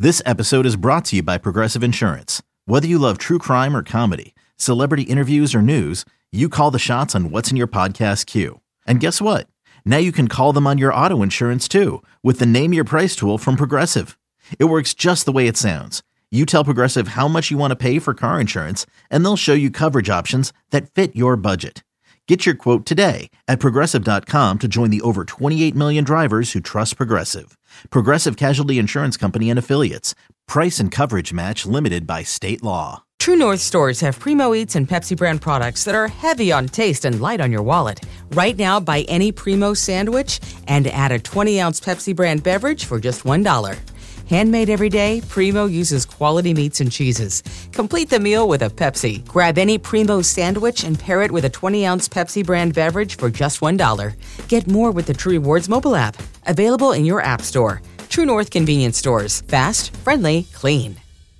This episode is brought to you by Progressive Insurance. Whether you love true crime or comedy, celebrity interviews or news, you call the shots on what's in your podcast queue. And guess what? Now you can call them on your auto insurance too with the Name Your Price tool from Progressive. It works just the way it sounds. You tell Progressive how much you want to pay for car insurance, and they'll show you coverage options that fit your budget. Get your quote today at Progressive.com to join the over 28 million drivers who trust Progressive. Progressive Casualty Insurance Company and Affiliates. Price and coverage match limited by state law. True North stores have Primo Eats and Pepsi brand products that are heavy on taste and light on your wallet. Right now, buy any Primo sandwich and add a 20-ounce Pepsi brand beverage for just $1. Handmade every day, Primo uses quality meats and cheeses. Complete the meal with a Pepsi. Grab any Primo sandwich and pair it with a 20-ounce Pepsi brand beverage for just $1. Get more with the True Rewards mobile app. Available in your app store. True North convenience stores. Fast, friendly, clean.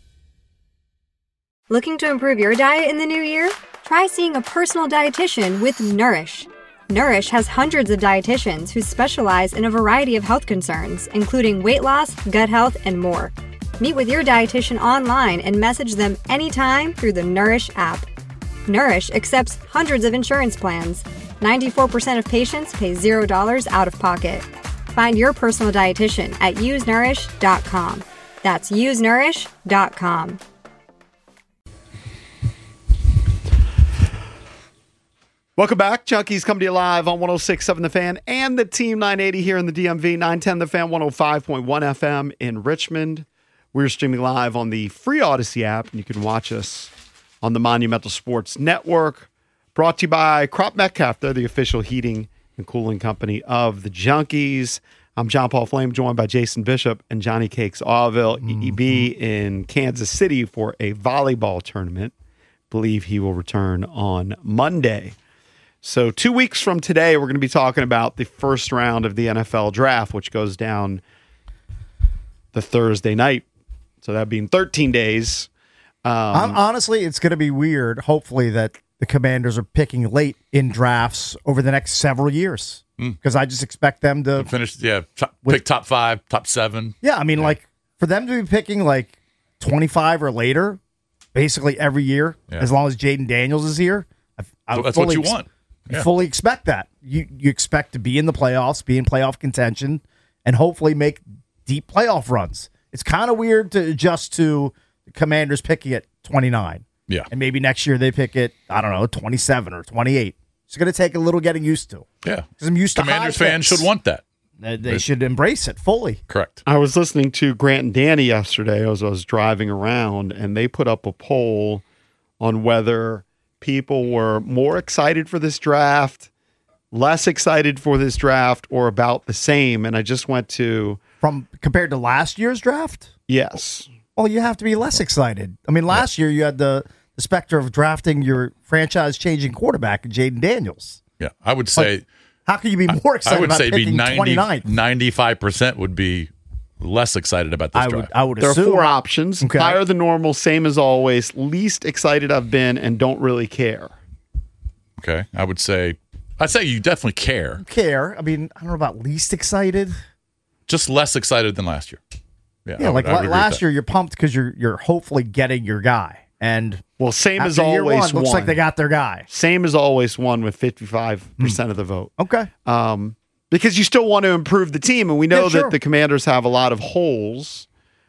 Looking to improve your diet in the new year? Try seeing a personal dietitian with Nourish. Nourish has hundreds of dietitians who specialize in a variety of health concerns, including weight loss, gut health, and more. Meet with your dietitian online and message them anytime through the Nourish app. Nourish accepts hundreds of insurance plans. 94% of patients pay $0 out of pocket. Find your personal dietitian at usenourish.com. That's usenourish.com. Welcome back. Junkies come to you live on 106.7 The Fan and the Team 980 here in the DMV, 910 The Fan, 105.1 FM in Richmond. We're streaming live on the free Odyssey app, and you can watch us on the Monumental Sports Network. Brought to you by Crop Metcalf. They're the official heating and cooling company of the Junkies. I'm John Paul Flame, joined by Jason Bishop and Johnny Cakes Allville, EEB in Kansas City for a volleyball tournament. Believe he will return on Monday. So 2 weeks from today, we're going to be talking about the first round of the NFL draft, which goes down the Thursday night. So that being 13 days. Honestly, it's going to be weird, hopefully, that the Commanders are picking late in drafts over the next several years. Because I just expect them to finish, pick top 5, top 7. Yeah, I mean, like, for them to be picking, like, 25 or later, basically every year, as long as Jaden Daniels is here, that's what you want. You fully expect that. You expect to be in the playoffs, be in playoff contention, and hopefully make deep playoff runs. It's kind of weird to adjust to the Commanders picking at 29. Yeah. And maybe next year they pick it, 27 or 28. It's going to take a little getting used to. Yeah. Because I'm used to Commanders fans should want that. They should embrace it fully. Correct. I was listening to Grant and Danny yesterday as I was driving around, and they put up a poll on whether people were more excited for this draft, less excited for this draft, or about the same. And I just went to... Compared to last year's draft? Yes. Well, you have to be less excited. I mean, last year you had the specter of drafting your franchise-changing quarterback, Jaden Daniels. Yeah, I would say... How can you be more excited about picking 29th? 95% would be less excited about this draft. I would There assume. are 4 options. Okay. Higher than normal, same as always, least excited I've been, and don't really care. Okay, I'd say you definitely care. I mean, I don't know about least excited. Just less excited than last year. Yeah, like last year, you're pumped because you're hopefully getting your guy. And same as after year always. looks like they got their guy. Same as always. Won with 55% of the vote. Okay. Because you still want to improve the team, and we know that the Commanders have a lot of holes.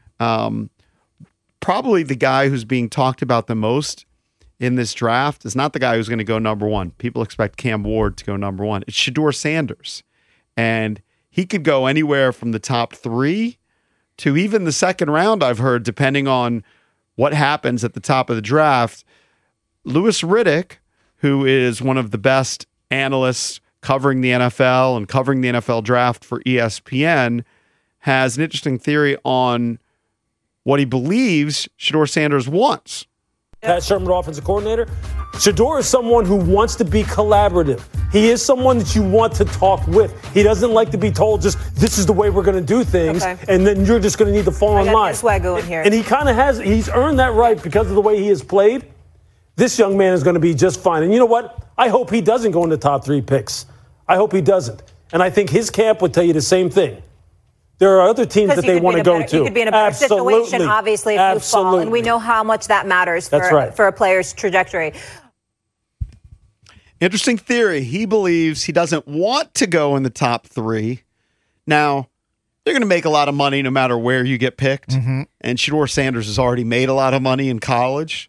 Probably the guy who's being talked about the most in this draft is not the guy who's going to go number 1. People expect Cam Ward to go number 1. It's Shedeur Sanders. And he could go anywhere from the top 3 to even the second round, I've heard, depending on what happens at the top of the draft. Louis Riddick, who is one of the best analysts covering the NFL and covering the NFL draft for ESPN, has an interesting theory on what he believes Shedeur Sanders wants. Pat Sherman, offensive coordinator. Shedeur is someone who wants to be collaborative. He is someone that you want to talk with. He doesn't like to be told just, this is the way we're going to do things, and then you're just going to need to fall in line. Swaggo in here. And he kind of has, he's earned that right because of the way he has played. This young man is going to be just fine. And you know what? I hope he doesn't go in the top 3 picks. I hope he doesn't. And I think his camp would tell you the same thing. there are other teams that they want to go to. You could be in a better situation, obviously, if you fall. And we know how much that matters for a player's trajectory. Interesting theory. He believes he doesn't want to go in the top 3. Now, they're going to make a lot of money no matter where you get picked. Mm-hmm. And Shedeur Sanders has already made a lot of money in college.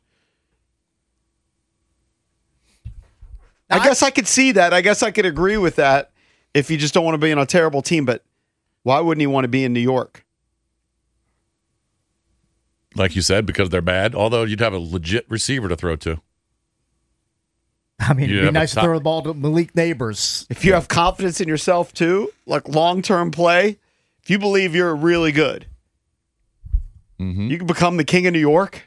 I guess I could see that. I guess I could agree with that if you just don't want to be on a terrible team. But why wouldn't he want to be in New York? Like you said, because they're bad. Although you'd have a legit receiver to throw to. I mean, it'd be nice to throw the ball to Malik Neighbors. If you have confidence in yourself, too, like long-term play, if you believe you're really good, you can become the king of New York.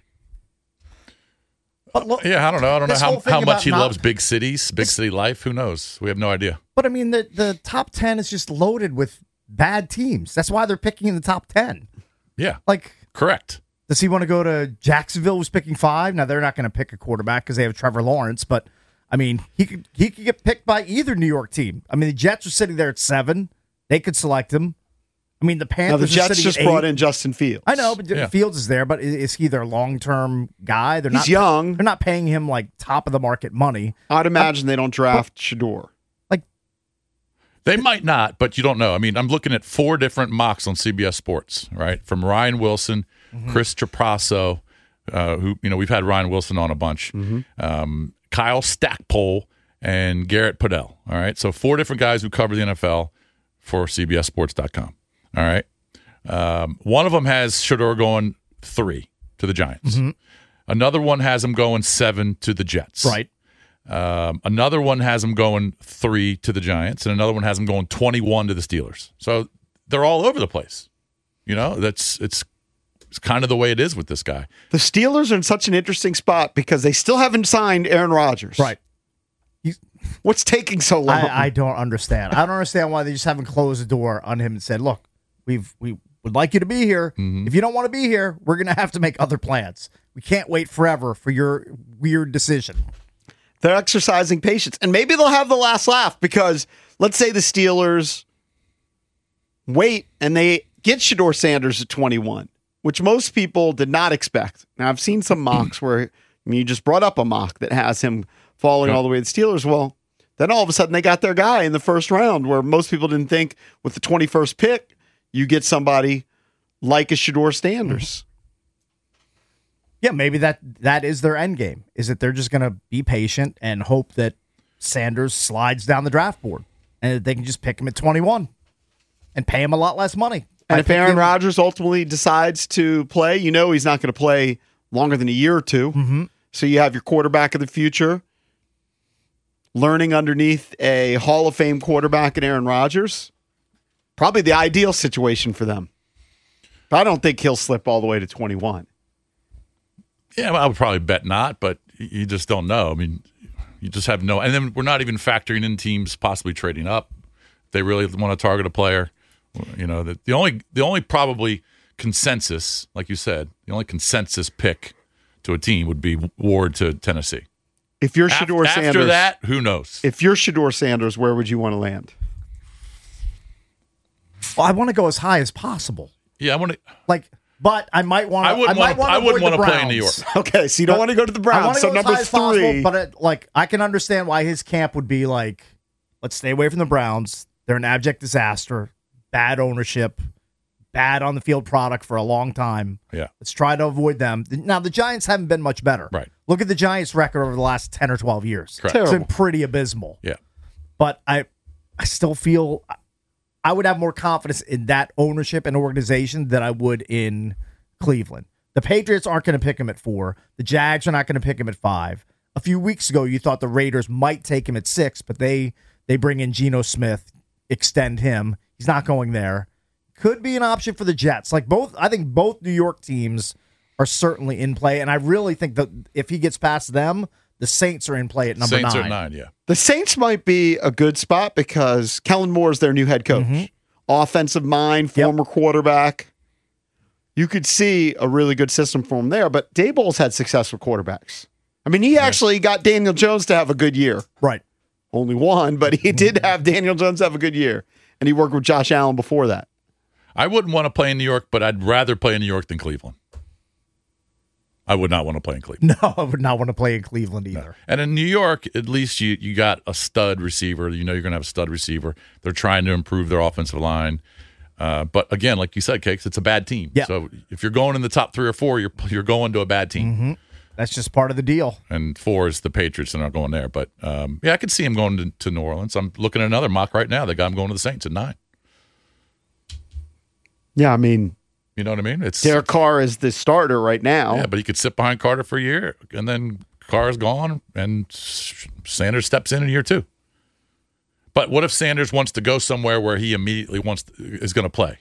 Look, I don't know. I don't know how much he loves big cities, big city life. Who knows? We have no idea. But, I mean, the top 10 is just loaded with bad teams. That's why they're picking in the top 10. Yeah. Like, correct. Does he want to go to Jacksonville, who's picking 5? Now, they're not going to pick a quarterback because they have Trevor Lawrence, but I mean, he could get picked by either New York team. I mean, the Jets are sitting there at 7. They could select him. I mean, the Panthers. Now, the Jets just brought in Justin Fields. I know, but Fields is there. But is he their long-term guy? He's young. They're not paying him like top of the market money. I'd imagine they don't draft Shedeur. Like, they might not, but you don't know. I mean, I'm looking at 4 different mocks on CBS Sports, right? From Ryan Wilson, Chris Trapasso, who we've had Ryan Wilson on a bunch. Kyle Stackpole, and Garrett Podell. All right. So 4 different guys who cover the NFL for CBSSports.com. All right. One of them has Shedeur going 3 to the Giants. Another one has him going 7 to the Jets. Right. Another one has him going 3 to the Giants, and another one has him going 21 to the Steelers. So they're all over the place. It's kind of the way it is with this guy. The Steelers are in such an interesting spot because they still haven't signed Aaron Rodgers. Right. What's taking so long? I don't understand. I don't understand why they just haven't closed the door on him and said, look, we would like you to be here. If you don't want to be here, we're going to have to make other plans. We can't wait forever for your weird decision. They're exercising patience. And maybe they'll have the last laugh because let's say the Steelers wait and they get Shedeur Sanders at 21, which most people did not expect. Now, I've seen some mocks where you just brought up a mock that has him falling all the way to the Steelers. Well, then all of a sudden they got their guy in the first round where most people didn't think with the 21st pick, you get somebody like a Shedeur Sanders. Yeah, maybe that is their end game, is that they're just going to be patient and hope that Sanders slides down the draft board and that they can just pick him at 21 and pay him a lot less money. And if Aaron Rodgers ultimately decides to play, he's not going to play longer than a year or 2. So you have your quarterback of the future learning underneath a Hall of Fame quarterback in Aaron Rodgers. Probably the ideal situation for them. But I don't think he'll slip all the way to 21. Yeah, well, I would probably bet not, but you just don't know. I mean, you just have no. And then we're not even factoring in teams possibly trading up. If they really want to target a player. The only probably consensus, like you said, the only consensus pick to a team would be Ward to Tennessee. If you're Shedeur Sanders, after that, who knows? If you're Shedeur Sanders, where would you want to land? Well, I want to go as high as possible. Yeah, I want to. But I might want to. I wouldn't want to play in New York. Okay, so you don't want to go to the Browns. So number 3. But I can understand why his camp would be like, let's stay away from the Browns. They're an abject disaster, bad ownership, bad on the field product for a long time. Yeah, let's try to avoid them. Now the Giants haven't been much better. Right. Look at the Giants' record over the last 10 or 12 years. Correct. It's been pretty abysmal. Yeah, but I still feel I would have more confidence in that ownership and organization than I would in Cleveland. The Patriots aren't going to pick him at 4. The Jags are not going to pick him at 5. A few weeks ago, you thought the Raiders might take him at 6, but they bring in Geno Smith, extend him. He's not going there. Could be an option for the Jets. I think both New York teams are certainly in play, and I really think that if he gets past them, the Saints are in play at number 9. Saints are 9, yeah. The Saints might be a good spot because Kellen Moore is their new head coach. Offensive mind, former quarterback. You could see a really good system for him there, but Daboll's had success with quarterbacks. I mean, he actually got Daniel Jones to have a good year. Right. Only one, but he did have Daniel Jones have a good year, and he worked with Josh Allen before that. I wouldn't want to play in New York, but I'd rather play in New York than Cleveland. I would not want to play in Cleveland. No, I would not want to play in Cleveland either. No. And in New York, at least you got a stud receiver. You know you're going to have a stud receiver. They're trying to improve their offensive line. But again, like you said, Cakes, it's a bad team. Yeah. So if you're going in the top 3 or 4, you're going to a bad team. Mm-hmm. That's just part of the deal. And 4 is the Patriots, and they're not going there. But yeah, I could see him going to New Orleans. I'm looking at another mock right now. They got him going to the Saints at 9. Yeah, I mean, you know what I mean? It's Derek Carr is the starter right now. Yeah, but he could sit behind Carter for a year, and then Carr's gone, and Sanders steps in year 2. But what if Sanders wants to go somewhere where he immediately is going to play?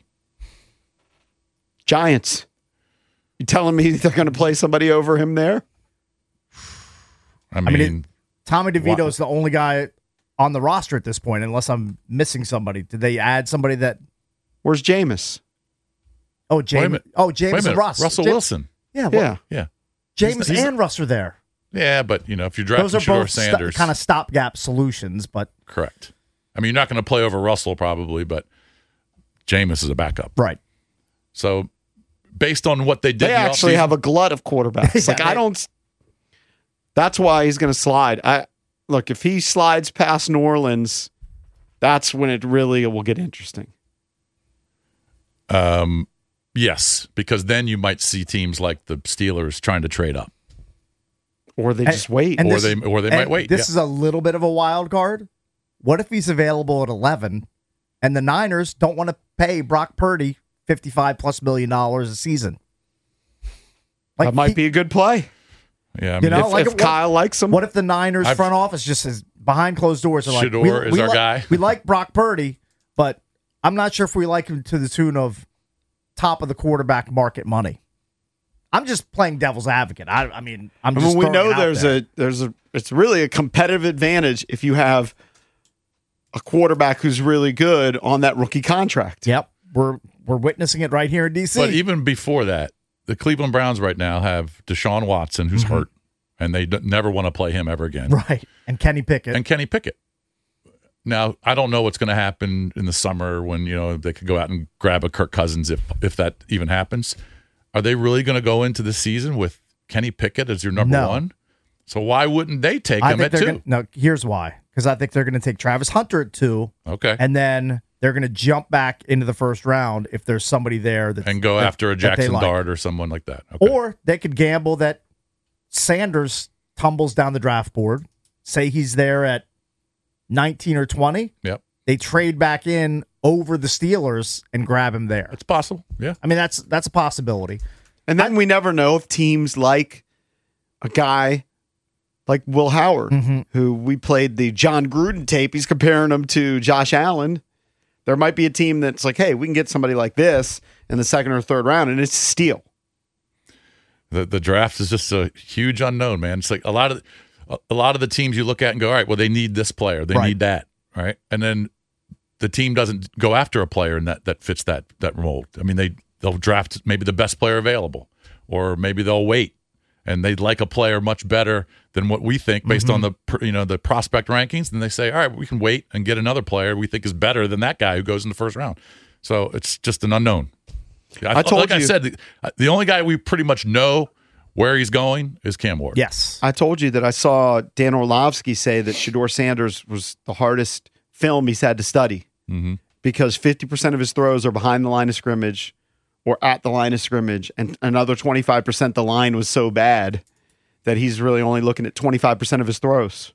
Giants. You telling me they're going to play somebody over him there? I mean Tommy DeVito is the only guy on the roster at this point, unless I'm missing somebody. Did they add somebody that? Where's Jameis? Oh, Jameis. Oh, Jameis and Russ. Russell Wilson. Yeah. Yeah. Jameis and Russ are there. Yeah, but if you're drafting Shedeur Sanders, kind of stopgap solutions, but correct. I mean, you're not going to play over Russell probably, but Jameis is a backup, right? So, based on what they did, they actually have a glut of quarterbacks. Yeah, That's why he's going to slide. Look, if he slides past New Orleans, that's when it really will get interesting. Yes, because then you might see teams like the Steelers trying to trade up, or they just wait, or they might wait. This is a little bit of a wild card. What if he's available at 11, and the Niners don't want to pay Brock Purdy $55+ million a season? That might be a good play. Yeah, I mean, if Kyle likes him. What if the Niners front office just is behind closed doors? Like, Shedeur is our guy. We like Brock Purdy, but I'm not sure if we like him to the tune of top of the quarterback market money. I'm just playing devil's advocate. I mean, we know it's really a competitive advantage if you have a quarterback who's really good on that rookie contract. Yep, we're witnessing it right here in DC. But even before that, the Cleveland Browns right now have Deshaun Watson, who's hurt, and they never want to play him ever again. Right, and Kenny Pickett. Now, I don't know what's going to happen in the summer when they could go out and grab a Kirk Cousins if that even happens. Are they really going to go into the season with Kenny Pickett as your number 1? So why wouldn't they take him at 2? No, here's why. Because I think they're going to take Travis Hunter at 2. Okay. And then they're going to jump back into the first round if there's somebody there and go after a Jackson Dart or someone like that. Okay. Or they could gamble that Sanders tumbles down the draft board. Say he's there at 19 or 20. Yep. They trade back in over the Steelers and grab him there. It's possible. Yeah. I mean, that's a possibility. And then we never know if teams like a guy like Will Howard, who we played the John Gruden tape. He's comparing him to Josh Allen. There might be a team that's like, hey, we can get somebody like this in the second or third round, and it's a steal. The draft is just a huge unknown, man. It's like a lot of the teams you look at and go, all right, well, they need this player. They need that, right? And then the team doesn't go after a player and that fits that mold. I mean, they'll draft maybe the best player available, or maybe they'll wait. And they like a player much better than what we think based on the prospect rankings. And they say, all right, we can wait and get another player we think is better than that guy who goes in the first round. So it's just an unknown. I said, the only guy we pretty much know where he's going is Cam Ward. Yes. I told you that I saw Dan Orlovsky say that Shedeur Sanders was the hardest film he's had to study because 50% of his throws are behind the line of scrimmage or at the line of scrimmage, and another 25% the line was so bad that he's really only looking at 25% of his throws.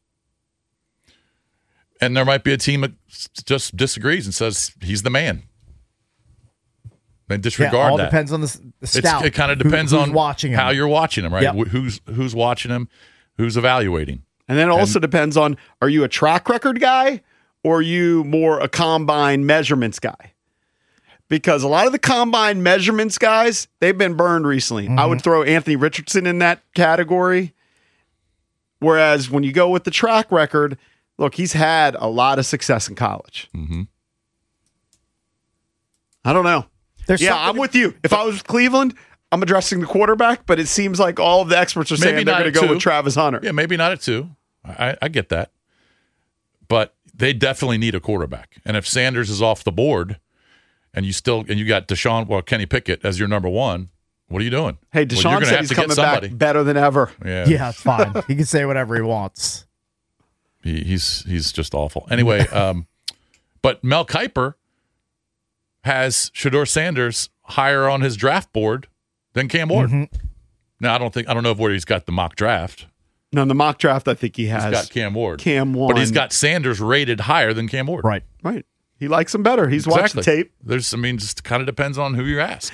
And there might be a team that just disagrees and says he's the man. They disregard all that. Depends on the scout. It kind of depends on watching him. How you're watching him, right? Yep. Who's watching him, who's evaluating. And then it also depends on, are you a track record guy or are you more a combine measurements guy? Because a lot of the combine measurements guys, they've been burned recently. I would throw Anthony Richardson in that category. Whereas when you go with the track record, look, he's had a lot of success in college. I don't know. I'm with you. If I was with Cleveland, I'm addressing the quarterback, but it seems like all of the experts are saying they're going to go with Travis Hunter. Yeah, maybe not at 2. I get that. But they definitely need a quarterback. And if Sanders is off the board, and you got Kenny Pickett as your number one, what are you doing? Hey, Deshaun said he's coming back better than ever. Yeah, it's fine. He can say whatever he wants. He's just awful. Anyway, but Mel Kiper has Shedeur Sanders higher on his draft board than Cam Ward. Mm-hmm. Now, I don't know where he's got the mock draft. No, in the mock draft, I think he has. He's got Cam Ward. Cam won. But he's got Sanders rated higher than Cam Ward. Right. He likes him better. He's watched the tape. Just kind of depends on who you ask.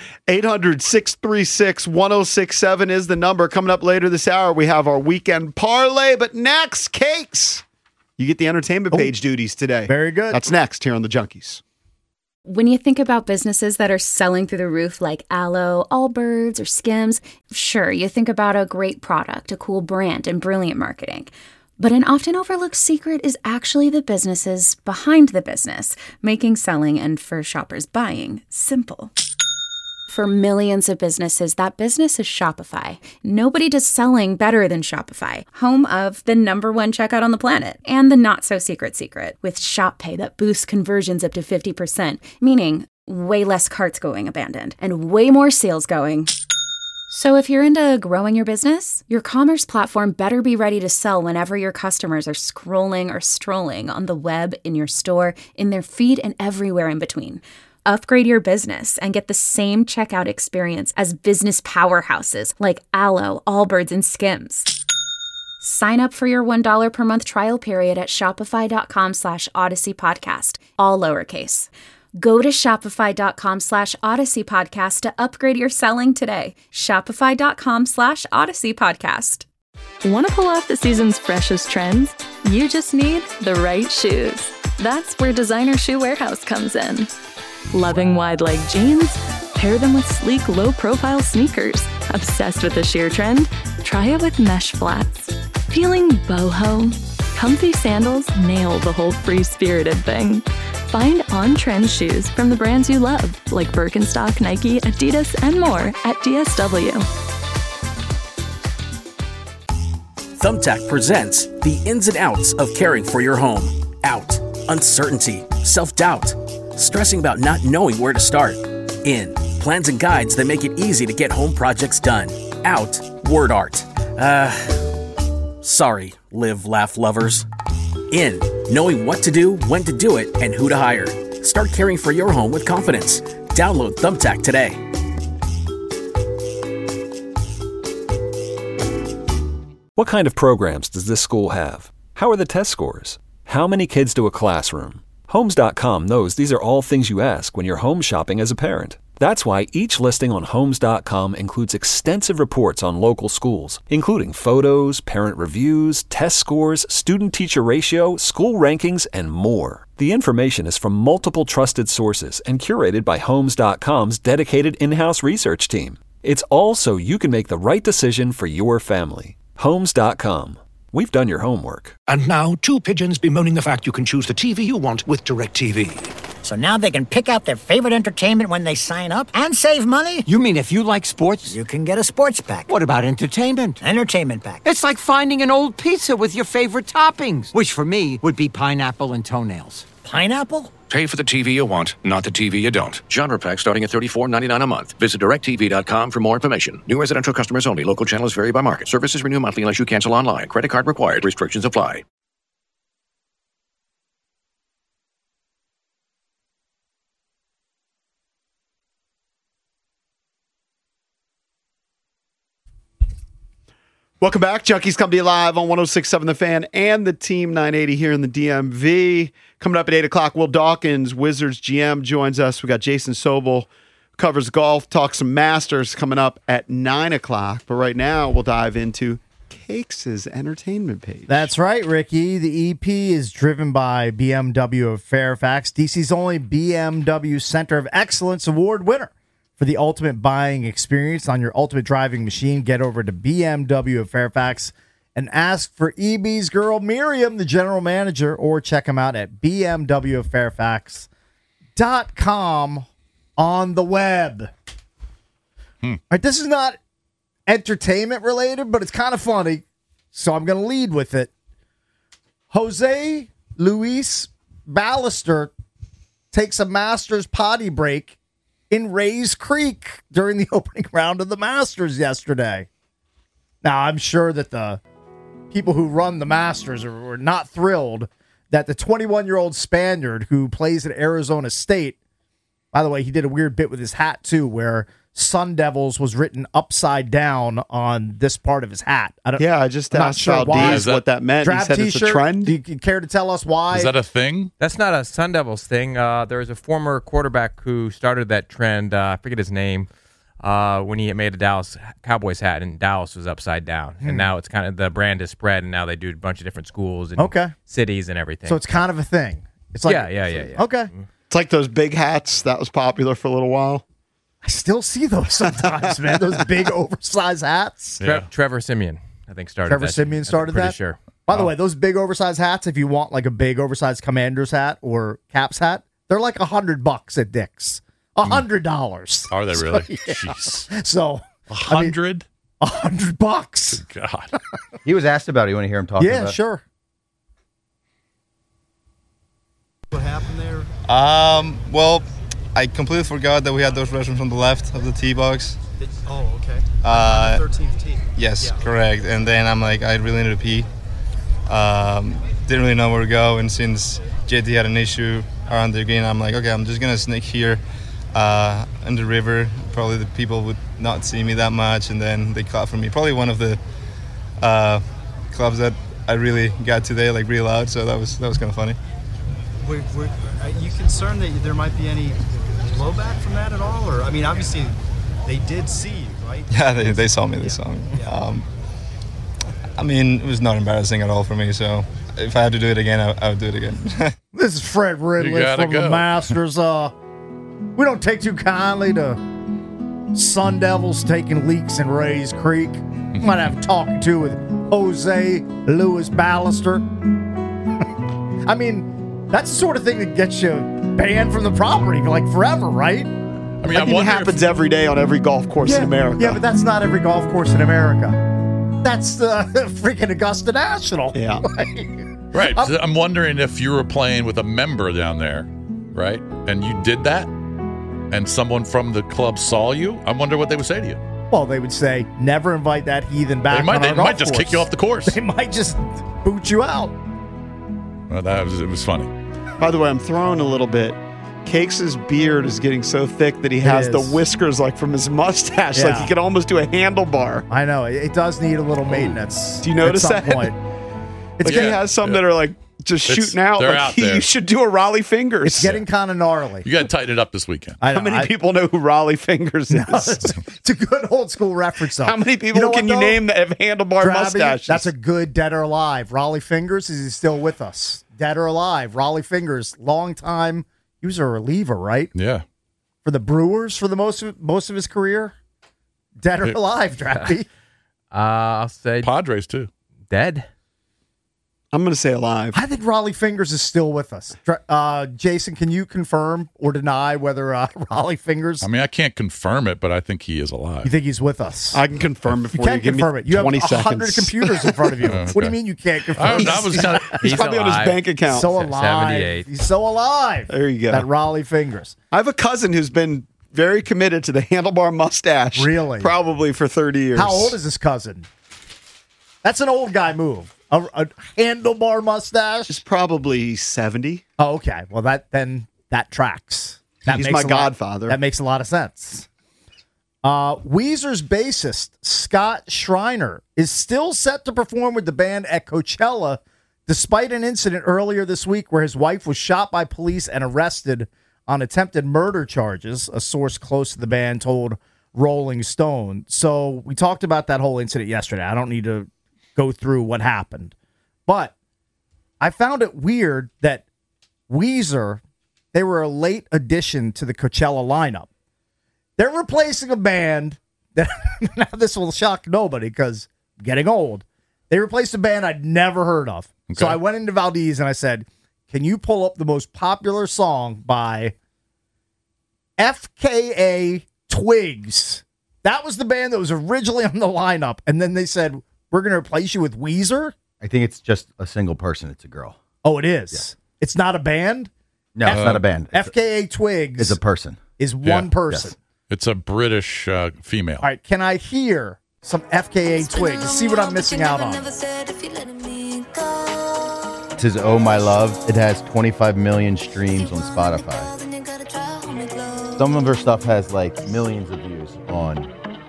800-636-1067 is the number. Coming up later this hour, we have our weekend parlay. But next, Cakes. You get the entertainment page duties today. Very good. That's next here on The Junkies. When you think about businesses that are selling through the roof like Aloe, Allbirds, or Skims, sure, you think about a great product, a cool brand, and brilliant marketing. But an often overlooked secret is actually the businesses behind the business, making selling and for shoppers buying simple. For millions of businesses, that business is Shopify. Nobody does selling better than Shopify, home of the #1 checkout on the planet and the not-so-secret with Shop Pay that boosts conversions up to 50%, meaning way less carts going abandoned and way more sales going. So if you're into growing your business, your commerce platform better be ready to sell whenever your customers are scrolling or strolling on the web, in your store, in their feed, and everywhere in between. Upgrade your business and get the same checkout experience as business powerhouses like Aloe, Allbirds, and Skims. Sign up for your $1 per month trial period at shopify.com/Odyssey Podcast, all lowercase. Go to shopify.com/Odyssey Podcast to upgrade your selling today. Shopify.com/Odyssey Podcast. Want to pull off the season's freshest trends? You just need the right shoes. That's where Designer Shoe Warehouse comes in. Loving wide leg jeans? Pair them with sleek, low-profile sneakers. Obsessed with the sheer trend? Try it with mesh flats. Feeling boho? Comfy sandals nail the whole free-spirited thing. Find on-trend shoes from the brands you love, like Birkenstock, Nike, Adidas, and more at DSW. Thumbtack presents the ins and outs of caring for your home. Out, uncertainty, self-doubt, stressing about not knowing where to start. In, plans and guides that make it easy to get home projects done. Out, word art. Sorry, live, laugh lovers. In, knowing what to do, when to do it, and who to hire. Start caring for your home with confidence. Download Thumbtack today. What kind of programs does this school have? How are the test scores? How many kids to a classroom? Homes.com knows these are all things you ask when you're home shopping as a parent. That's why each listing on Homes.com includes extensive reports on local schools, including photos, parent reviews, test scores, student-teacher ratio, school rankings, and more. The information is from multiple trusted sources and curated by Homes.com's dedicated in-house research team. It's all so you can make the right decision for your family. Homes.com. We've done your homework. And now, two pigeons bemoaning the fact you can choose the TV you want with DirecTV. So now they can pick out their favorite entertainment when they sign up and save money? You mean if you like sports? You can get a sports pack. What about entertainment? Entertainment pack. It's like finding an old pizza with your favorite toppings, which for me would be pineapple and toenails. Pineapple? Pay for the TV you want, not the TV you don't. Genre pack starting at $34.99 a month. Visit DirecTV.com for more information. New residential customers only. Local channels vary by market. Services renew monthly unless you cancel online. Credit card required. Restrictions apply. Welcome back. Junkies come to you live on 106.7 The Fan and the Team 980 here in the DMV. Coming up at 8 o'clock, Will Dawkins, Wizards GM, joins us. We got Jason Sobel, covers golf, talks some Masters coming up at 9 o'clock. But right now, we'll dive into Cakes' entertainment page. That's right, Ricky. The EP is driven by BMW of Fairfax, DC's only BMW Center of Excellence Award winner. For the ultimate buying experience on your ultimate driving machine, get over to BMW of Fairfax and ask for EB's girl Miriam, the general manager, or check them out at bmwoffairfax.com on the web. All right, this is not entertainment related, but it's kind of funny, so I'm going to lead with it. Jose Luis Ballester takes a Masters potty break in Rays Creek during the opening round of the Masters yesterday. Now, I'm sure that the people who run the Masters were not thrilled that the 21-year-old Spaniard who plays at Arizona State, by the way, he did a weird bit with his hat, too, where Sun Devils was written upside down on this part of his hat. I just asked Valdez what that meant. He said it's a trend. Do you care to tell us why? Is that a thing? That's not a Sun Devils thing. There was a former quarterback who started that trend. I forget his name. When he made a Dallas Cowboys hat, and Dallas was upside down. And now it's kind of, the brand is spread, and now they do a bunch of different schools and cities and everything. So it's kind of a thing. It's like yeah. Okay. It's like those big hats that was popular for a little while. I still see those sometimes, man. Those big oversized hats. Trevor Siemian, I think, started Trevor that. Siemian started that? Pretty sure. By the way, those big oversized hats, if you want like a big oversized Commander's hat or Caps hat, they're like $100 at Dick's. $100. Are they really? Jeez. So $100? $100. God. He was asked about it. You want to hear him talk about it? Yeah, sure. What happened there? Well, I completely forgot that we had those restrooms on the left of the tee box. Oh, okay. On the 13th tee. Yes, correct. And then I'm like, I really need to pee. Didn't really know where to go, and since JT had an issue around the green, I'm like, okay, I'm just gonna sneak here in the river. Probably the people would not see me that much, and then they clap for me. Probably one of the clubs that I really got today, like real loud. So that was kind of funny. Are you concerned that there might be any blowback from that at all? Or I mean, obviously they did see you, right? Yeah, they saw me. They saw me. Yeah. I mean, it was not embarrassing at all for me. So if I had to do it again, I would do it again. This is Fred Ridley from the Masters. We don't take too kindly to Sun Devils taking leaks in Rays Creek. Might have talking to with Jose Luis Ballester. I mean, that's the sort of thing that gets you banned from the property like forever, right? I mean, it happens every day on every golf course in America. Yeah, but that's not every golf course in America. That's the freaking Augusta National. Yeah. Right. I'm wondering if you were playing with a member down there, right? And you did that, and someone from the club saw you. I wonder what they would say to you. Well, they would say, never invite that heathen back. They might just kick you off the course. They might just boot you out. Well, it was funny. By the way, I'm throwing a little bit. Cakes' beard is getting so thick that he has the whiskers like from his mustache. Like he could almost do a handlebar. I know. It does need a little maintenance. Do you notice at some that? point. He has some that are like just shooting out. They're like out there. You should do a Raleigh Fingers. It's getting kind of gnarly. You got to tighten it up this weekend. How many people know who Raleigh Fingers is? It's a good old school reference, though. How many people can you name that have handlebar mustaches? That's a good dead or alive. Raleigh Fingers, is he still with us? Dead or alive. Raleigh Fingers, long time. He was a reliever, right? Yeah. For the Brewers for the most of his career? Dead or alive, Drappy? I'll say Padres, too. Dead. I'm going to say alive. I think Raleigh Fingers is still with us. Jason, can you confirm or deny whether Raleigh Fingers... I mean, I can't confirm it, but I think he is alive. You think he's with us? I can confirm it for you. You can't confirm it. You have 100 computers in front of you. Okay. What do you mean you can't confirm it? He's probably alive. on his bank account. So alive. 78. He's so alive. There you go. That Raleigh Fingers. I have a cousin who's been very committed to the handlebar mustache. Really? Probably for 30 years. How old is this cousin? That's an old guy move. A handlebar mustache? He's probably 70. Oh, okay. Well, that tracks. He's my godfather. That makes a lot of sense. Weezer's bassist, Scott Schreiner, is still set to perform with the band at Coachella, despite an incident earlier this week where his wife was shot by police and arrested on attempted murder charges, a source close to the band told Rolling Stone. So we talked about that whole incident yesterday. I don't need to go through what happened. But I found it weird that Weezer, they were a late addition to the Coachella lineup. They're replacing a band that, now this will shock nobody because I'm getting old. They replaced a band I'd never heard of. Okay. So I went into Valdez and I said, can you pull up the most popular song by FKA Twigs? That was the band that was originally on the lineup. And then they said, we're going to replace you with Weezer? I think it's just a single person. It's a girl. Oh, it is? Yeah. It's not a band? No, it's not a band. FKA Twigs It's a person. is one person. Yes. It's a British female. All right, can I hear some FKA Twigs to see what I'm missing out on? It says, "Oh My Love." It has 25 million streams on Spotify. Some of her stuff has like millions of views on.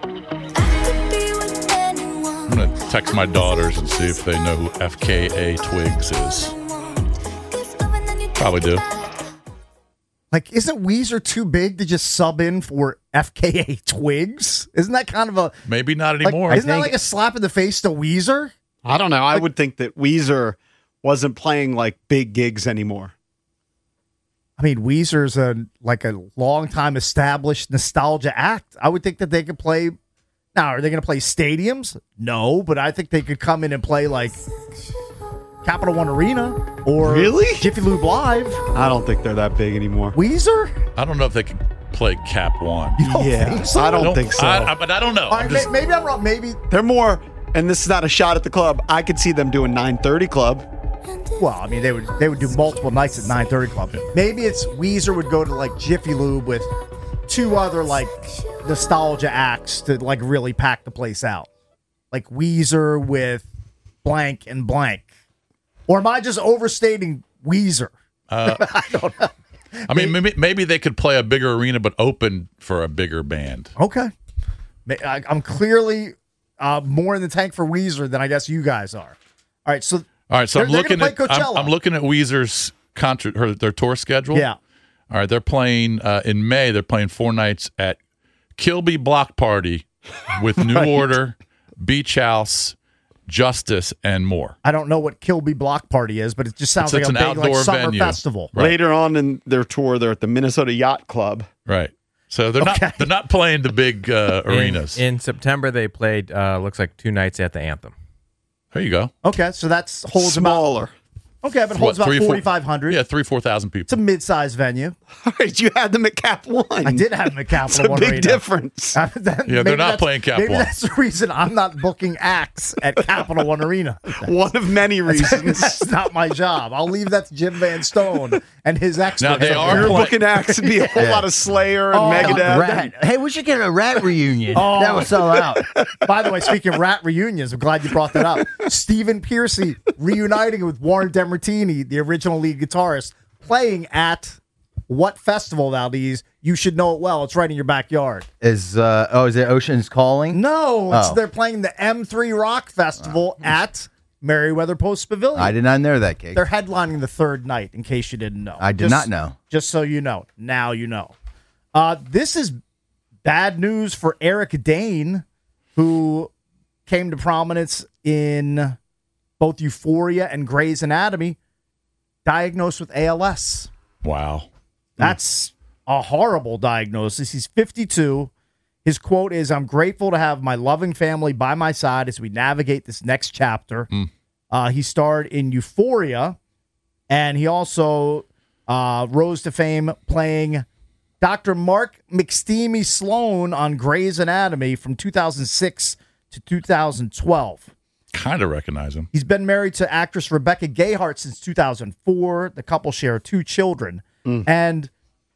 I'm going to text my daughters and see if they know who FKA Twigs is. Probably do. Like, isn't Weezer too big to just sub in for FKA Twigs? Isn't that kind of a... Maybe not anymore. Isn't that like a slap in the face to Weezer? I don't know. I would think that Weezer wasn't playing like big gigs anymore. I mean, Weezer's a long-time established nostalgia act. I would think that they could play... Now, are they going to play stadiums? No, but I think they could come in and play like Capital One Arena or Jiffy Lube Live. I don't think they're that big anymore. Weezer? I don't know if they can play Cap One. You don't think so? I don't think so. But I don't know. All right, maybe I'm wrong. Maybe they're more, and this is not a shot at the club. I could see them doing 930 Club. Well, I mean, they would do multiple nights at 930 Club. Maybe it's Weezer would go to like Jiffy Lube with two other like nostalgia acts to like really pack the place out. Like Weezer with blank and blank. Or am I just overstating Weezer? I don't know. I mean, maybe they could play a bigger arena, but open for a bigger band. Okay. I'm clearly more in the tank for Weezer than I guess you guys are. All right, so I'm looking at Weezer's their tour schedule. Yeah. All right, they're playing in May. They're playing 4 nights at Kilby Block Party with New Order, Beach House, Justice, and more. I don't know what Kilby Block Party is, but it just sounds like a big like summer venue. Festival. Right. Later on in their tour, they're at the Minnesota Yacht Club. Right. So they're not playing the big arenas. In September, they played looks like 2 nights at the Anthem. There you go. Okay, so that's holds smaller. Okay, but holds about 4,500. Yeah, 4,000 people. It's a mid-sized venue. All right, you had them at Cap One. I did have them at Capital One. It's a big difference. They're not playing Cap One. Maybe that's the reason I'm not booking acts at Capital One Arena. One of many reasons. That's not my job. I'll leave that to Jim Van Stone and his experts. Now they are booking acts to be a whole lot of Slayer and Megadeth. Rat. Hey, we should get a Rat reunion. That would sell out. By the way, speaking of Rat reunions, I'm glad you brought that up. Stephen Pearcy reuniting with Warren DeMartini, the original lead guitarist, playing at what festival, Valdez? You should know it well. It's right in your backyard. Is it Ocean's Calling? No, they're playing the M3 Rock Festival at Merriweather Post Pavilion. I did not know that, Kate. They're headlining the third night, in case you didn't know. I did not know. Just so you know. Now you know. This is bad news for Eric Dane, who came to prominence in both Euphoria and Grey's Anatomy, diagnosed with ALS. Wow. That's a horrible diagnosis. He's 52. His quote is, "I'm grateful to have my loving family by my side as we navigate this next chapter." He starred in Euphoria, and he also rose to fame playing Dr. Mark McSteamy Sloan on Grey's Anatomy from 2006 to 2012. Kind of recognize him. He's been married to actress Rebecca Gayheart since 2004. The couple share 2 children. And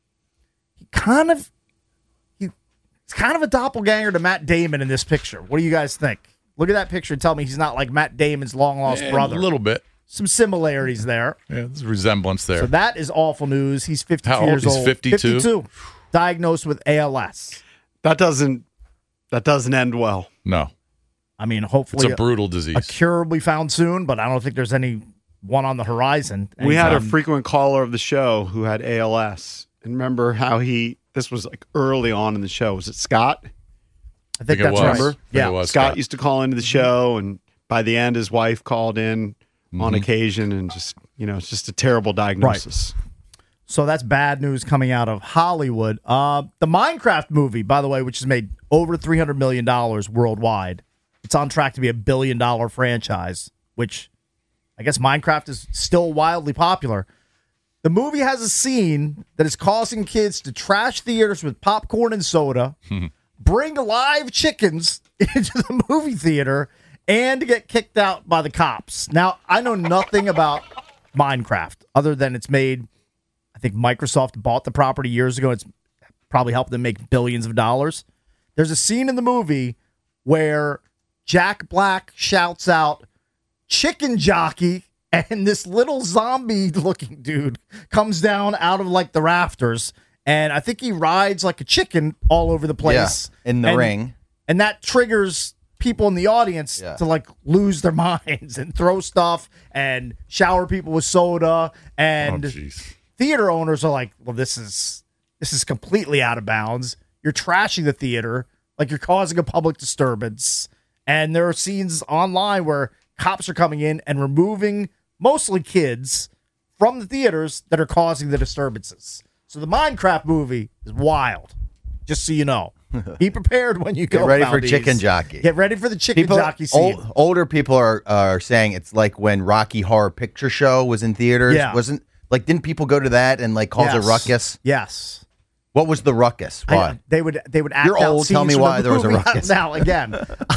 he's kind of a doppelganger to Matt Damon in this picture. What do you guys think? Look at that picture and tell me he's not like Matt Damon's long-lost brother. A little bit. Some similarities there. Yeah, there's a resemblance there. So that is awful news. He's 52 years old. He's 52? Diagnosed with ALS. That doesn't end well. No. I mean, hopefully it's a brutal disease. A cure will be found soon, but I don't think there's any one on the horizon. We had a frequent caller of the show who had ALS. And remember how this was like early on in the show. Was it Scott? I think that's right. Yeah, Scott used to call into the show, and by the end, his wife called in on occasion, and just, it's just a terrible diagnosis. Right. So that's bad news coming out of Hollywood. The Minecraft movie, by the way, which has made over $300 million worldwide. It's on track to be $1 billion franchise, which I guess Minecraft is still wildly popular. The movie has a scene that is causing kids to trash theaters with popcorn and soda, bring live chickens into the movie theater, and get kicked out by the cops. Now, I know nothing about Minecraft other than it's made, I think Microsoft bought the property years ago. It's probably helped them make billions of dollars. There's a scene in the movie where Jack Black shouts out, "Chicken jockey," and this little zombie-looking dude comes down out of like the rafters, and I think he rides like a chicken all over the place. Yeah, in the ring. And that triggers people in the audience to like lose their minds and throw stuff and shower people with soda. And theater owners are like, well, this is completely out of bounds. You're trashing the theater, like you're causing a public disturbance. And there are scenes online where cops are coming in and removing mostly kids from the theaters that are causing the disturbances. So the Minecraft movie is wild, just so you know. Be prepared when you go. Get ready Valdez. for Chicken Jockey. Get ready for the Chicken Jockey scene. Older people are saying it's like when Rocky Horror Picture Show was in theaters. Yeah. Didn't people go to that and like cause a ruckus? Yes. What was the ruckus? Why? They would act You're out old. scenes Tell me from why the there was a movie. ruckus. Now again,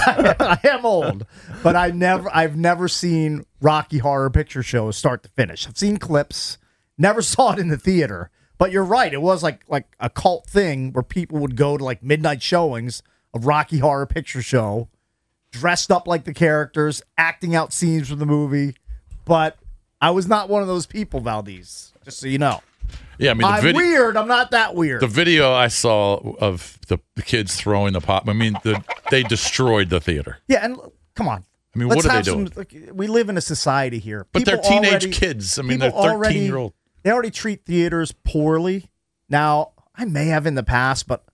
I am old, but I've never seen Rocky Horror Picture Show start to finish. I've seen clips, never saw it in the theater. But you're right, it was like a cult thing where people would go to like midnight showings of Rocky Horror Picture Show, dressed up like the characters, acting out scenes from the movie. But I was not one of those people, Valdez, just so you know. Yeah, I mean, I'm weird. I'm not that weird. The video I saw of the kids throwing the pop, I mean, they destroyed the theater. Yeah, and come on. I mean, what are they doing? We live in a society here. But they're teenage kids. I mean, they're 13-year-old. They already treat theaters poorly. Now, I may have in the past, but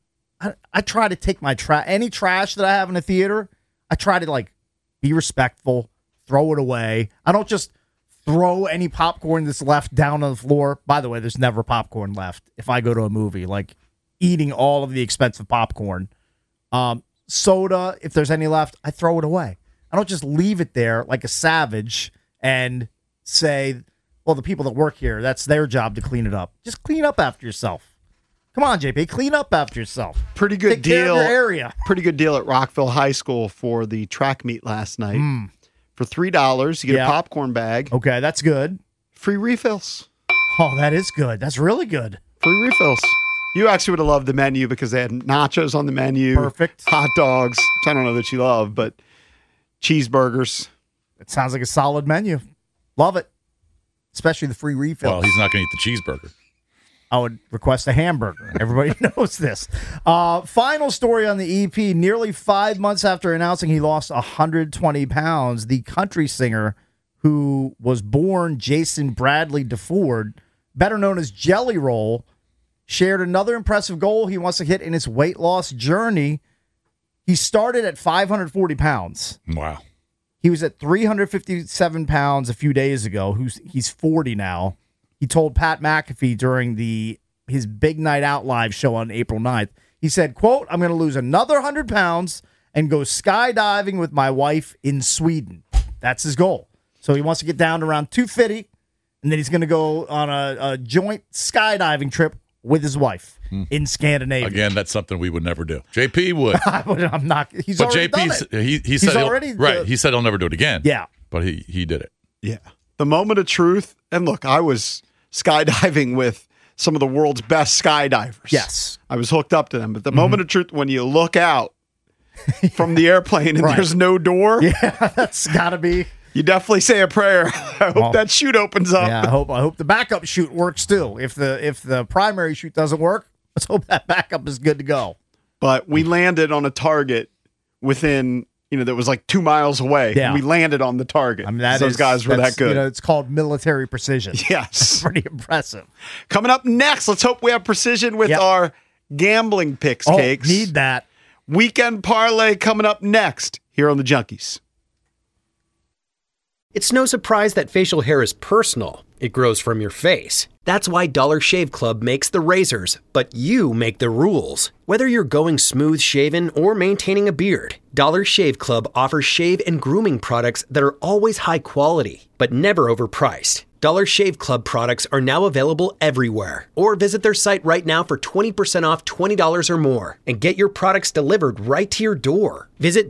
I try to take my any trash that I have in a theater, I try to like be respectful, throw it away. I don't just throw any popcorn that's left down on the floor. By the way, there's never popcorn left if I go to a movie, like eating all of the expensive popcorn. Soda, if there's any left, I throw it away. I don't just leave it there like a savage and say, well, the people that work here, that's their job to clean it up. Just clean up after yourself. Come on, JP, clean up after yourself. Pretty good Take deal. Care of your area. Pretty good deal at Rockville High School for the track meet last night. For $3, you get a popcorn bag. Okay, that's good. Free refills. Oh, that is good. That's really good. Free refills. You actually would have loved the menu because they had nachos on the menu. Perfect. Hot dogs, which I don't know that you love, but cheeseburgers. It sounds like a solid menu. Love it. Especially the free refills. Well, he's not going to eat the cheeseburger. I would request a hamburger. Everybody knows this. Final story on the EP. Nearly 5 months after announcing he lost 120 pounds, the country singer who was born Jason Bradley DeFord, better known as Jelly Roll, shared another impressive goal he wants to hit in his weight loss journey. He started at 540 pounds. Wow. He was at 357 pounds a few days ago. He's 40 now. He told Pat McAfee during his Big Night Out live show on April 9th, he said, quote, "I'm going to lose another 100 pounds and go skydiving with my wife in Sweden." That's his goal. So he wants to get down to around 250, and then he's going to go on a joint skydiving trip with his wife in Scandinavia. Again, that's something we would never do. JP would. I'm not. He's but already JP's, done it. He said he said he'll never do it again. Yeah. But he did it. Yeah. The moment of truth. And look, I was skydiving with some of the world's best skydivers. Yes. I was hooked up to them. But the moment of truth, when you look out from the airplane and there's no door. Yeah, that's got to be. You definitely say a prayer. I hope that chute opens up. Yeah, I hope the backup chute works too. If the primary chute doesn't work, let's hope that backup is good to go. But we landed on a target within, that was like 2 miles away. Yeah. And we landed on the target. I mean, those guys were that good. It's called military precision. Yes. That's pretty impressive. Coming up next, let's hope we have precision with our gambling picks, Cakes. Need that. Weekend parlay coming up next here on the Junkies. It's no surprise that facial hair is personal. It grows from your face. That's why Dollar Shave Club makes the razors, but you make the rules. Whether you're going smooth shaven or maintaining a beard, Dollar Shave Club offers shave and grooming products that are always high quality, but never overpriced. Dollar Shave Club products are now available everywhere. Or visit their site right now for 20% off $20 or more and get your products delivered right to your door. Visit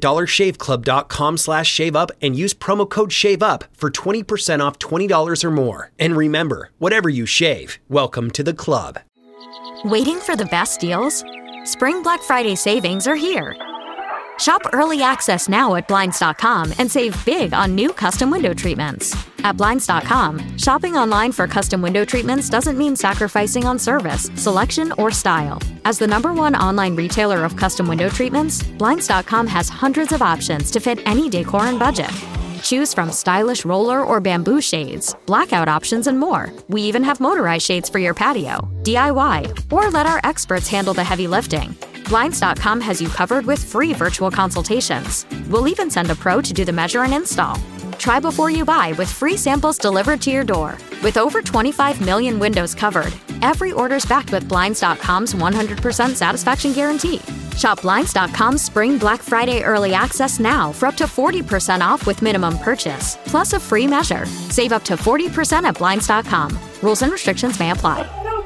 dollarshaveclub.com/shaveup and use promo code SHAVEUP for 20% off $20 or more. And remember, whatever you shave, welcome to the club. Waiting for the best deals? Spring Black Friday savings are here. Shop early access now at Blinds.com and save big on new custom window treatments. At Blinds.com, shopping online for custom window treatments doesn't mean sacrificing on service, selection, or style. As the #1 online retailer of custom window treatments, Blinds.com has hundreds of options to fit any decor and budget. Choose from stylish roller or bamboo shades, blackout options, and more. We even have motorized shades for your patio, DIY, or let our experts handle the heavy lifting. Blinds.com has you covered with free virtual consultations. We'll even send a pro to do the measure and install. Try before you buy with free samples delivered to your door. With over 25 million windows covered, every order's backed with Blinds.com's 100% satisfaction guarantee. Shop Blinds.com's Spring Black Friday early access now for up to 40% off with minimum purchase, plus a free measure. Save up to 40% at Blinds.com. Rules and restrictions may apply.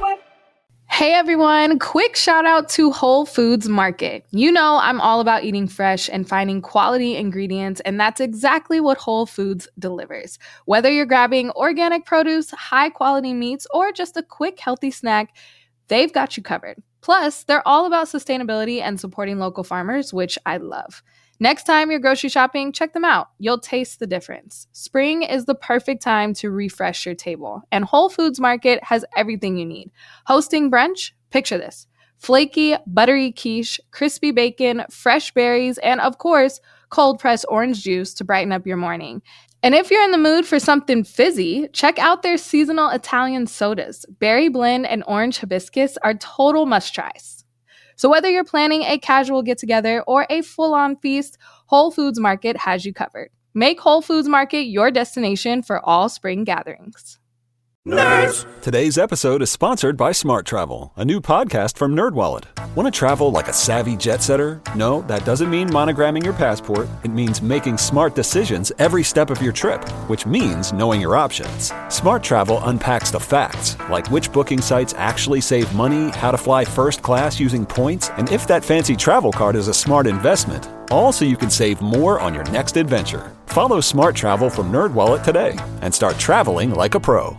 Hey everyone, quick shout out to Whole Foods Market. You know I'm all about eating fresh and finding quality ingredients, and that's exactly what Whole Foods delivers. Whether you're grabbing organic produce, high quality meats, or just a quick healthy snack, they've got you covered. Plus, they're all about sustainability and supporting local farmers, which I love. Next time you're grocery shopping, check them out. You'll taste the difference. Spring is the perfect time to refresh your table, and Whole Foods Market has everything you need. Hosting brunch? Picture this. Flaky, buttery quiche, crispy bacon, fresh berries, and of course, cold-pressed orange juice to brighten up your morning. And if you're in the mood for something fizzy, check out their seasonal Italian sodas. Berry blend and orange hibiscus are total must-tries. So whether you're planning a casual get-together or a full-on feast, Whole Foods Market has you covered. Make Whole Foods Market your destination for all spring gatherings. Nerds! Today's episode is sponsored by Smart Travel, a new podcast from NerdWallet. Want to travel like a savvy jet setter? No, that doesn't mean monogramming your passport. It means making smart decisions every step of your trip, which means knowing your options. Smart Travel unpacks the facts, like which booking sites actually save money, how to fly first class using points, and if that fancy travel card is a smart investment. All so you can save more on your next adventure. Follow Smart Travel from NerdWallet today and start traveling like a pro.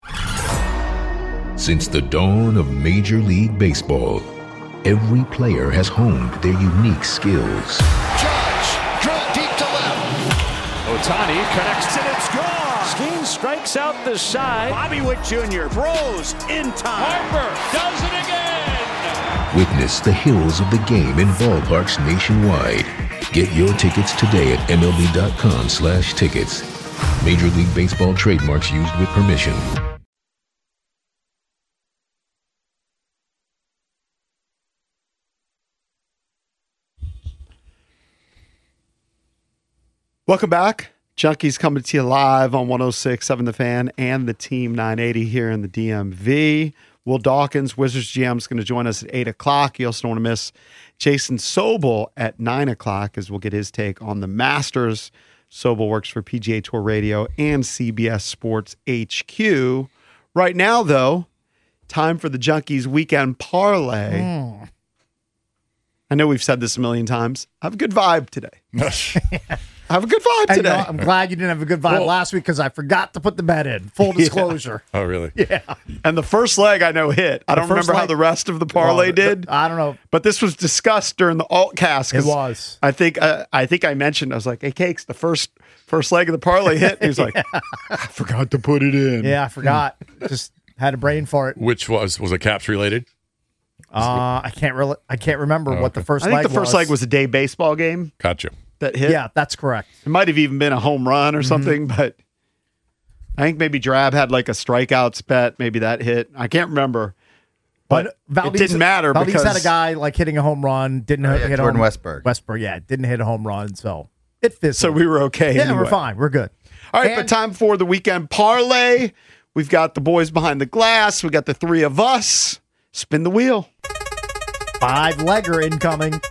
Since the dawn of Major League Baseball, every player has honed their unique skills. Judge, draw deep to left. Ohtani connects and it's gone. Skeen strikes out the side. Bobby Witt Jr. throws in time. Harper does it again. Witness the heroes of the game in ballparks nationwide. Get your tickets today at MLB.com/tickets. Major League Baseball trademarks used with permission. Welcome back. Junkies coming to you live on 106.7 The Fan and the Team 980 here in the DMV. Will Dawkins, Wizards GM, is going to join us at 8 o'clock. You also don't want to miss Jason Sobel at 9 o'clock as we'll get his take on the Masters. Sobel works for PGA Tour Radio and CBS Sports HQ. Right now, though, time for the Junkies Weekend Parlay. I know we've said this a million times. I have a good vibe today. I have a good vibe today. I'm glad you didn't have a good vibe last week because I forgot to put the bet in. Full disclosure. Oh, really? Yeah. And the first leg I know hit. I don't remember how the rest of the parlay did. I don't know. But this was discussed during the alt cast. It was. I think I mentioned, I was like, hey, Cakes, the first leg of the parlay hit. He was like, I forgot to put it in. Yeah, I forgot. Just had a brain fart. Which was it Caps related? I can't remember what the first leg was. I think the first leg was a day baseball game. Gotcha. That hit. Yeah, that's correct. It might have even been a home run or something, but I think maybe Drab had like a strikeouts bet. Maybe that hit. I can't remember. But it didn't matter Valdez because had a guy like hitting a home run, didn't hit Jordan home. Westburg, didn't hit a home run, so it fizzled. So we were okay. Yeah, anyway. we're fine. We're good. All right, but time for the weekend parlay. We've got the boys behind the glass. We got the three of us. Spin the wheel. 5-legger incoming.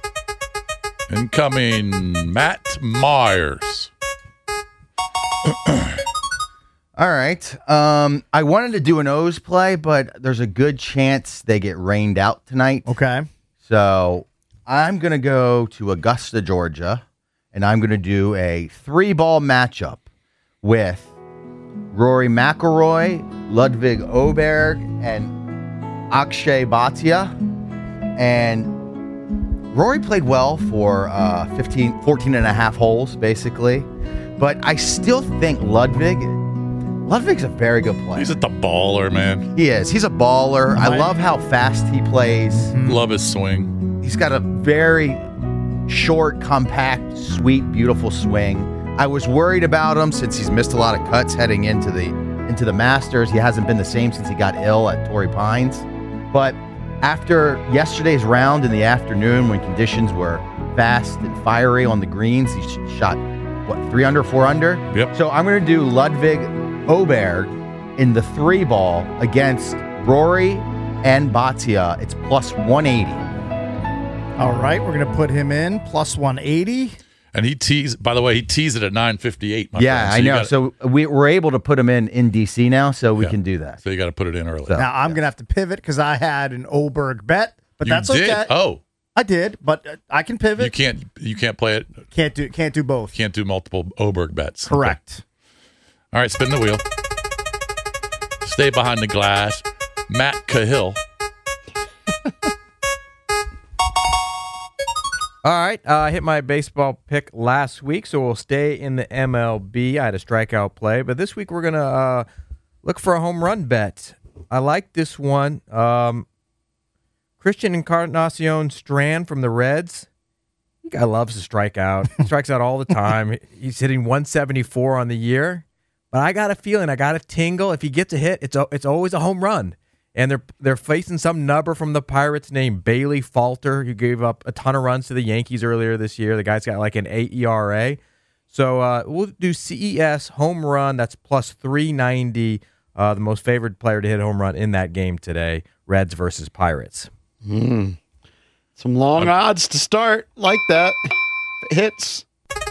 Incoming, Matt Myers. All right. I wanted to do an O's play, but there's a good chance they get rained out tonight. Okay. So I'm going to go to Augusta, Georgia, and I'm going to do a 3-ball matchup with Rory McIlroy, Ludwig Åberg, and Akshay Bhatia. And Rory played well for 14 and a half holes, basically. But I still think Ludwig's a very good player. He's at the baller, man. He is. He's a baller. I love how fast he plays. Love his swing. He's got a very short, compact, sweet, beautiful swing. I was worried about him since he's missed a lot of cuts heading into the Masters. He hasn't been the same since he got ill at Torrey Pines. But after yesterday's round in the afternoon, when conditions were fast and fiery on the greens, he shot, 3 under, 4 under? Yep. So I'm going to do Ludwig Åberg in the 3-ball against Rory and Bhatia. It's plus 180. All right, we're going to put him in plus 180. And he teased it at 9:58. Yeah, I know. So we're able to put him in DC now, so we can do that. So you got to put it in early. Now I'm going to have to pivot because I had an Åberg bet, but You that's did? okay. Oh, I did, but I can pivot. You can't play it. Can't do both. Can't do multiple Åberg bets. Correct. Okay. All right, spin the wheel. Stay behind the glass. Matt Cahill. All right, I hit my baseball pick last week, so we'll stay in the MLB. I had a strikeout play, but this week we're going to look for a home run bet. I like this one. Christian Encarnacion Strand from the Reds. The guy loves to strike out. He strikes out all the time. He's hitting 174 on the year. But I got a feeling, I got a tingle. If he gets a hit, it's always a home run. And they're facing some nubber from the Pirates named Bailey Falter, who gave up a ton of runs to the Yankees earlier this year. The guy's got like an 8 ERA. So we'll do CES home run. That's plus 390. The most favored player to hit a home run in that game today. Reds versus Pirates. Some long odds to start like that. Hits.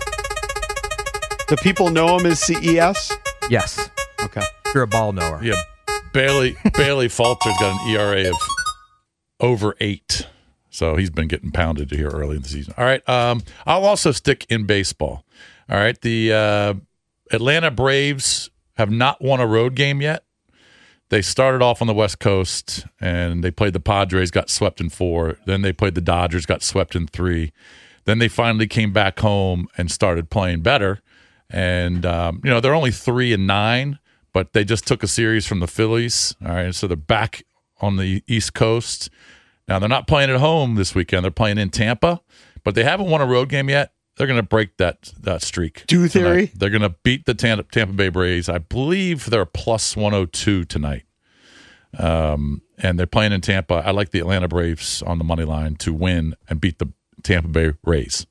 Do people know him as CES? Yes. Okay. If you're a ball knower. Yeah. Bailey Falter's got an ERA of over 8. So he's been getting pounded here early in the season. All right. I'll also stick in baseball. All right. The Atlanta Braves have not won a road game yet. They started off on the West Coast, and they played the Padres, got swept in 4. Then they played the Dodgers, got swept in 3. Then they finally came back home and started playing better. And, they're only 3-9. But they just took a series from the Phillies. All right, so they're back on the East Coast. Now, they're not playing at home this weekend. They're playing in Tampa, but they haven't won a road game yet. They're going to break that streak. Do theory? They're going to beat the Tampa Bay Braves. I believe they're plus 102 tonight. And they're playing in Tampa. I like the Atlanta Braves on the money line to win and beat the Tampa Bay Rays.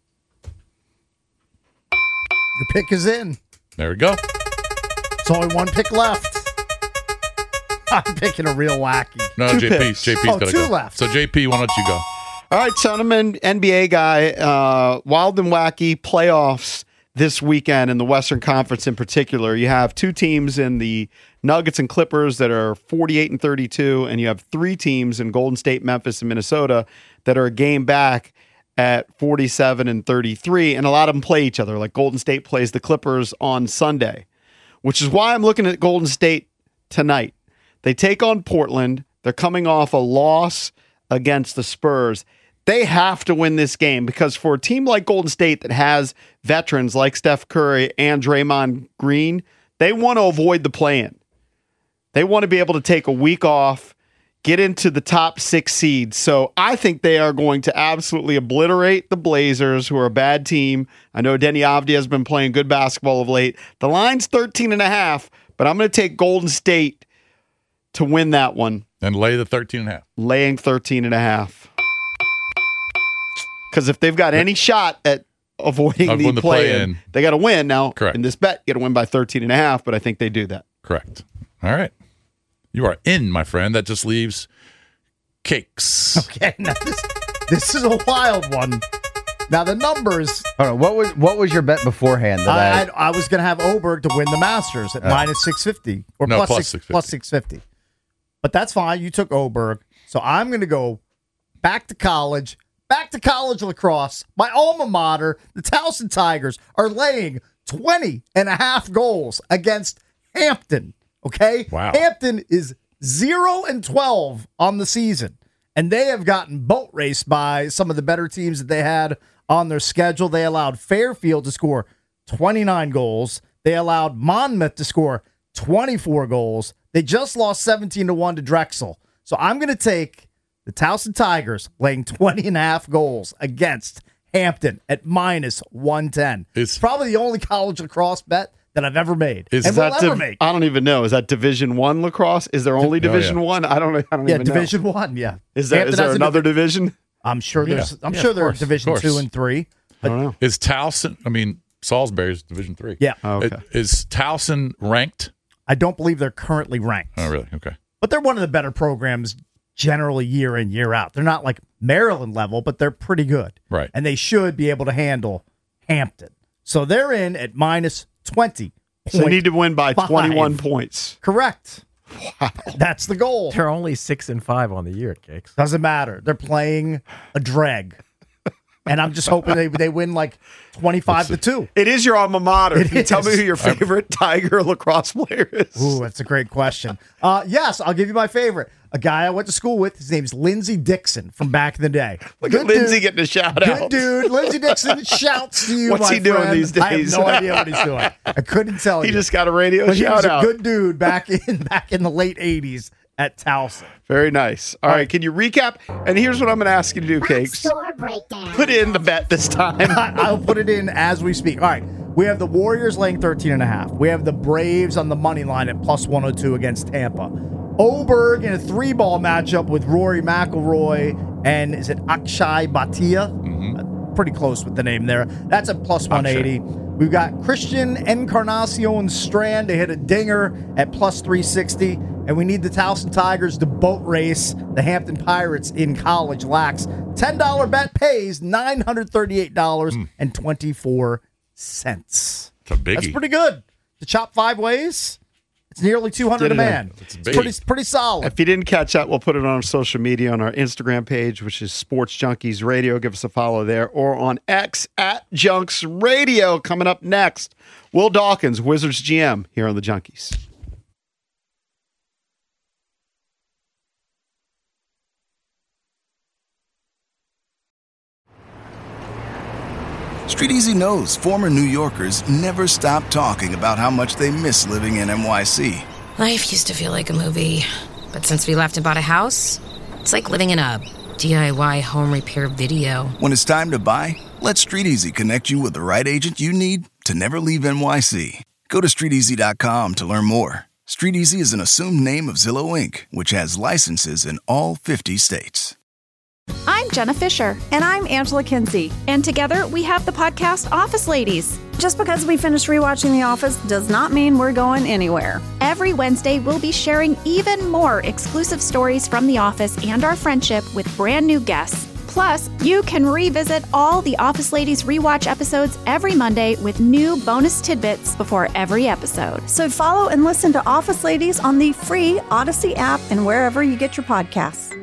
Your pick is in. There we go. There's only one pick left. I'm picking a real wacky. No, JP's got to go. 2 left. So JP, why don't you go? All right, son, I'm an NBA guy. Wild and wacky playoffs this weekend in the Western Conference in particular. You have 2 teams in the Nuggets and Clippers that are 48-32, and you have 3 teams in Golden State, Memphis, and Minnesota that are a game back at 47-33, and a lot of them play each other. Like Golden State plays the Clippers on Sunday, which is why I'm looking at Golden State tonight. They take on Portland. They're coming off a loss against the Spurs. They have to win this game because for a team like Golden State that has veterans like Steph Curry and Draymond Green, they want to avoid the play-in. They want to be able to take a week off, get into the top 6 seeds. So I think they are going to absolutely obliterate the Blazers, who are a bad team. I know Denny Avdia has been playing good basketball of late. The line's 13.5, but I'm going to take Golden State to win that one. And lay the 13.5. Laying 13.5. Because if they've got any shot at avoiding the play-in, they got to win. Now, correct. In this bet, you got to win by 13.5, but I think they do that. Correct. All right. You are in, my friend. That just leaves cakes. Okay, now this is a wild one. Now the numbers. Hold on, what was your bet beforehand? I was going to have Oberg to win the Masters at minus 650 or No, plus 650. But that's fine. You took Oberg. So I'm going to go back to college lacrosse. My alma mater, the Towson Tigers, are laying 20.5 goals against Hampton. Okay? Wow. Hampton is 0-12 on the season. And they have gotten boat raced by some of the better teams that they had on their schedule. They allowed Fairfield to score 29 goals. They allowed Monmouth to score 24 goals. They just lost 17-1 to Drexel. So I'm going to take the Towson Tigers laying 20.5 goals against Hampton at minus 110. It's probably the only college lacrosse bet that I've ever made. I don't even know. Is that Division I lacrosse? Is there only Division I? I don't even know. Division I, yeah. Is there another division? I'm sure there's. I'm sure there are Division 2 and 3. I don't know. Is Towson? I mean, Salisbury's Division 3. Yeah. Oh, okay. Is Towson ranked? I don't believe they're currently ranked. Oh, really? Okay. But they're one of the better programs generally year in, year out. They're not like Maryland level, but they're pretty good. Right. And they should be able to handle Hampton. So they're in at minus 20. So they need to win by 21 points. Correct. Wow. That's the goal. They're only 6-5 on the year, Cakes. Doesn't matter. They're playing a drag. And I'm just hoping they win like 25-2. It is your alma mater. Can you tell me who your favorite Tiger lacrosse player is? Ooh, that's a great question. Yes, I'll give you my favorite. A guy I went to school with. His name's Lindsey Dixon from back in the day. Look at Lindsey getting a shout out. Good dude. Lindsey Dixon shouts to you, What's my he doing friend. these days? I have no idea what he's doing. I couldn't tell you. He just got a radio but shout out. He was a good dude back in the late 80s at Towson. Very nice. All right, can you recap? And here's what I'm going to ask you to do, Cakes. Put in the bet this time. I'll put it in as we speak. All right. We have the Warriors laying 13.5. We have the Braves on the money line at plus 102 against Tampa. Oberg in a 3-ball matchup with Rory McIlroy and is it Akshay Bhatia? Pretty close with the name there. That's at plus 180. We've got Christian Encarnacion Strand to hit a dinger at plus 360. And we need the Towson Tigers to boat race the Hampton Pirates in college lax. $10 bet pays $938.24. It's a biggie. That's pretty good. To chop 5 ways, it's nearly 200 a man. It's pretty solid. If you didn't catch that, we'll put it on our social media, on our Instagram page, which is Sports Junkies Radio. Give us a follow there. Or on X at Junks Radio. Coming up next, Will Dawkins, Wizards GM, here on the Junkies. Street Easy knows former New Yorkers never stop talking about how much they miss living in NYC. Life used to feel like a movie, but since we left and bought a house, it's like living in a DIY home repair video. When it's time to buy, let Street Easy connect you with the right agent you need to never leave NYC. Go to StreetEasy.com to learn more. Street Easy is an assumed name of Zillow Inc., which has licenses in all 50 states. I'm Jenna Fisher. And I'm Angela Kinsey. And together we have the podcast Office Ladies. Just because we finished rewatching The Office does not mean we're going anywhere. Every Wednesday, we'll be sharing even more exclusive stories from The Office and our friendship with brand new guests. Plus, you can revisit all the Office Ladies rewatch episodes every Monday with new bonus tidbits before every episode. So follow and listen to Office Ladies on the free Odyssey app and wherever you get your podcasts.